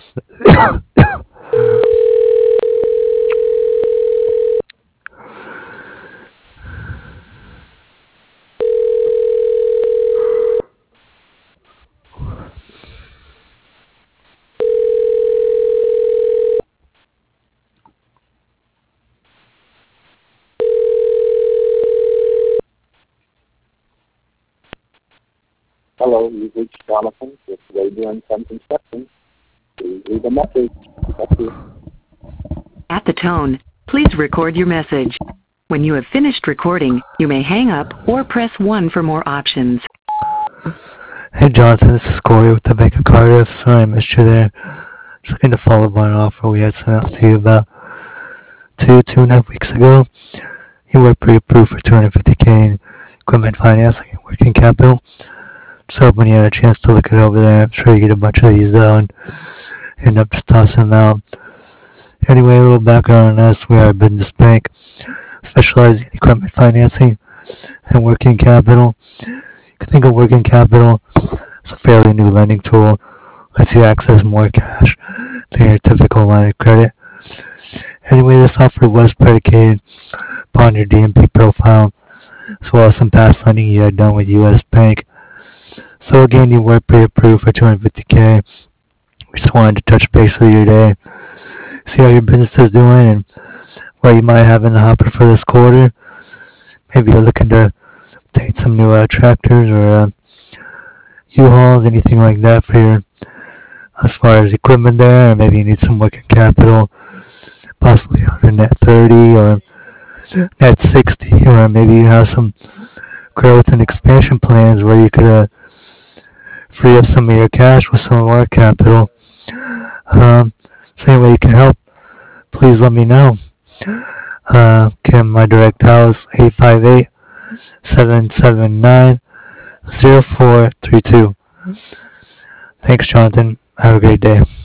Hello, you've reached Jonathan with Radio and Sun Construction. Please leave a message. Thank you. At the tone, please record your message. When you have finished recording, you may hang up or press 1 for more options. Hey Jonathan, this is Corey with the Bank of Cardiff. Sorry I missed you there. Just looking to follow up on an offer we had sent out to you about 2.5 weeks ago. You were pre-approved for $250K in equipment financing and working capital. Just hoping you had a chance to look it over there. I'm sure you get a bunch of these though and end up just tossing them out. Anyway, a little background on us. We are a business bank specializing in equipment financing and working capital. You can think of working capital as a fairly new lending tool. Lets you access more cash than your typical line of credit. Anyway, this offer was predicated upon your DMP profile, as well as some past lending you had done with U.S. Bank. So again, you were pre-approved for $250K. We just wanted to touch base with you today, see how your business is doing and what you might have in the hopper for this quarter. Maybe you're looking to obtain some new tractors or U-Hauls, anything like that for your, as far as equipment there, or maybe you need some working capital, possibly on a net 30 or net 60, or maybe you have some growth and expansion plans where you could free up some of your cash with some of our capital. So any way you can help, please let me know. Again, my direct dial is 858-779-0432. Thanks, Jonathan. Have a great day.